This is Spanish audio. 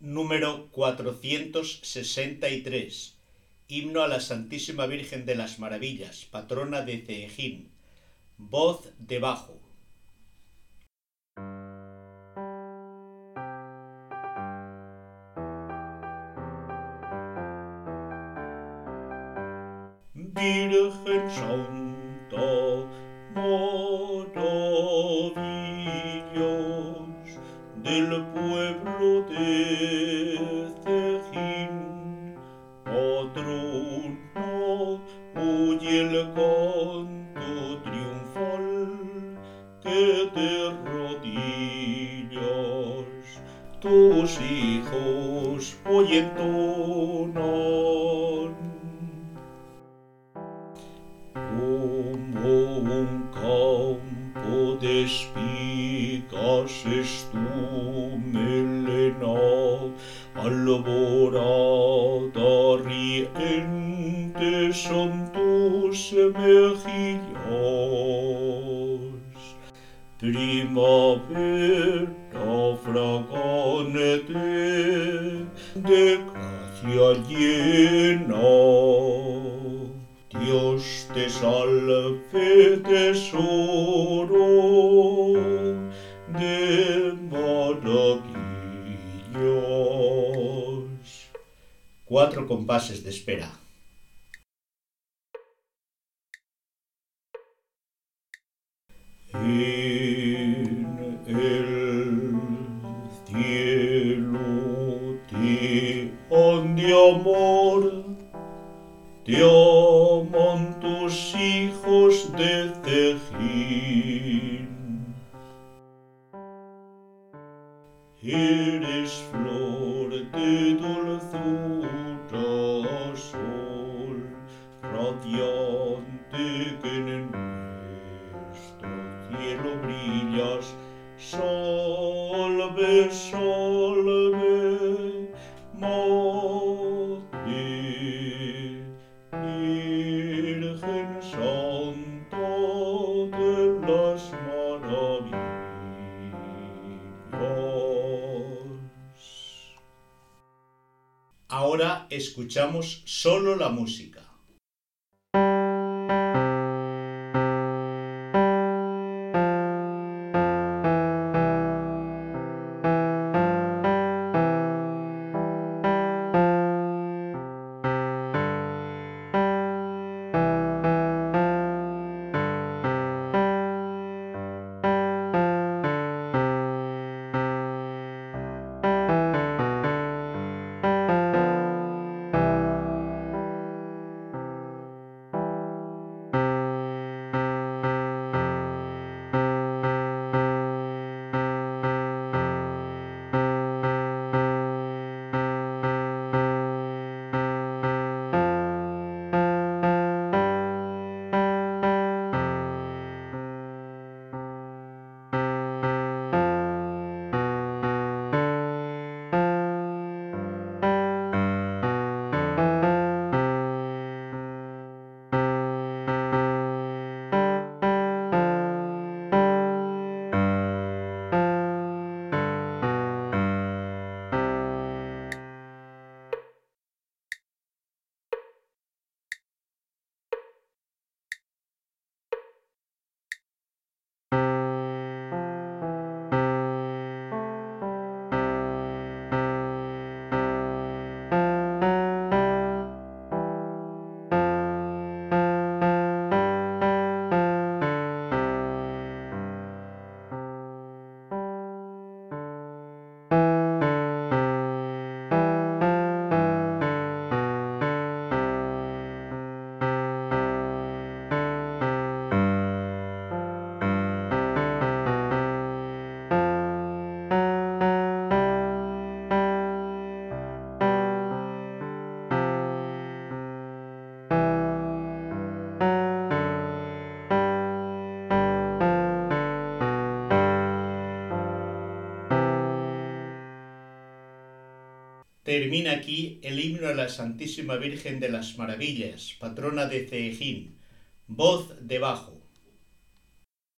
Número 463. Himno a la Santísima Virgen de las Maravillas, patrona de Ceejín. Voz de bajo. Virgen Santa, maravillas del pueblo de Ceejín, patrona, oye el canto triunfal que de rodillas tus hijos hoy entonan. Como un campo de espigas es tu melena, alborada riente son tus mejillas. Primavera fragante de gracia llena, Dios te salve, tesoro de maravillas. 4 compases de espera. En el cielo te han de amar, te aman tus hijos de Ceejín. Eres flor de dulzura, sol radiante que en nuestro cielo brillas. Salve, salve, Madre, Virgen Santa de las Maravillas. Ahora escuchamos solo la música. Termina aquí el himno a la Santísima Virgen de las Maravillas, patrona de Ceejín. Voz de bajo.